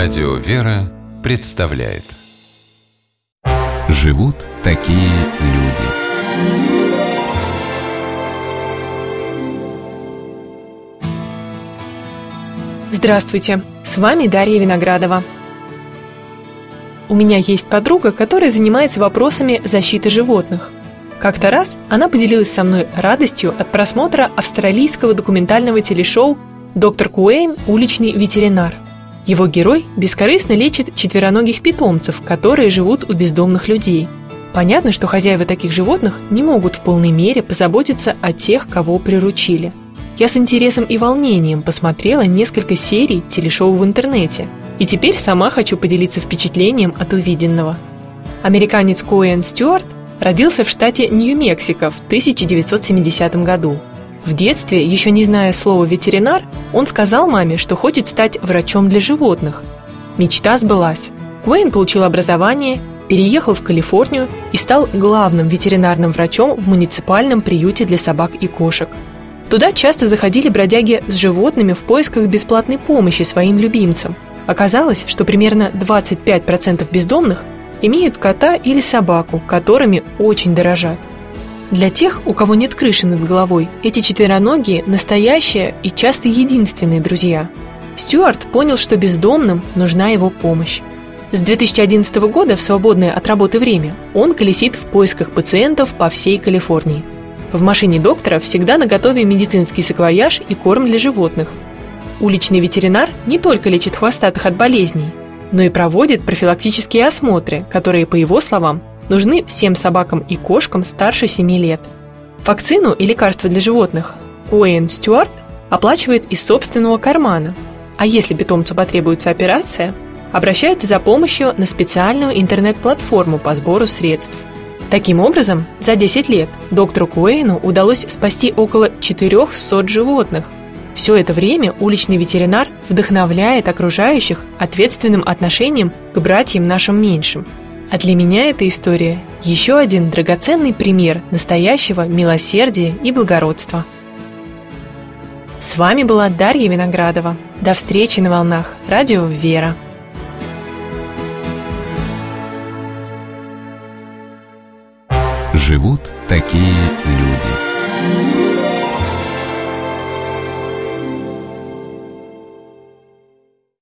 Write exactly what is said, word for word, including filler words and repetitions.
Радио «Вера» представляет. Живут такие люди. Здравствуйте, с вами Дарья Виноградова. У меня есть подруга, которая занимается вопросами защиты животных. Как-то раз она поделилась со мной радостью от просмотра австралийского документального телешоу «Доктор Куэйн. Уличный ветеринар». Его герой бескорыстно лечит четвероногих питомцев, которые живут у бездомных людей. Понятно, что хозяева таких животных не могут в полной мере позаботиться о тех, кого приручили. Я с интересом и волнением посмотрела несколько серий телешоу в интернете, и теперь сама хочу поделиться впечатлением от увиденного. Американец Куэйн Стюарт родился в штате Нью-Мексико в тысяча девятьсот семидесятом году. В детстве, еще не зная слова «ветеринар», он сказал маме, что хочет стать врачом для животных. Мечта сбылась. Куэйн получил образование, переехал в Калифорнию и стал главным ветеринарным врачом в муниципальном приюте для собак и кошек. Туда часто заходили бродяги с животными в поисках бесплатной помощи своим любимцам. Оказалось, что примерно двадцать пять процентов бездомных имеют кота или собаку, которыми очень дорожат. Для тех, у кого нет крыши над головой, эти четвероногие – настоящие и часто единственные друзья. Стюарт понял, что бездомным нужна его помощь. С две тысячи одиннадцатого года в свободное от работы время он колесит в поисках пациентов по всей Калифорнии. В машине доктора всегда наготове медицинский саквояж и корм для животных. Уличный ветеринар не только лечит хвостатых от болезней, но и проводит профилактические осмотры, которые, по его словам, нужны всем собакам и кошкам старше семи лет. Вакцину и лекарства для животных Куэйн Стюарт оплачивает из собственного кармана, а если питомцу потребуется операция, обращается за помощью на специальную интернет-платформу по сбору средств. Таким образом, за десять лет доктору Куэйну удалось спасти около четырехсот животных. Все это время уличный ветеринар вдохновляет окружающих ответственным отношением к братьям нашим меньшим. А для меня эта история – еще один драгоценный пример настоящего милосердия и благородства. С вами была Дарья Виноградова. До встречи на волнах Радио «Вера». Живут такие люди.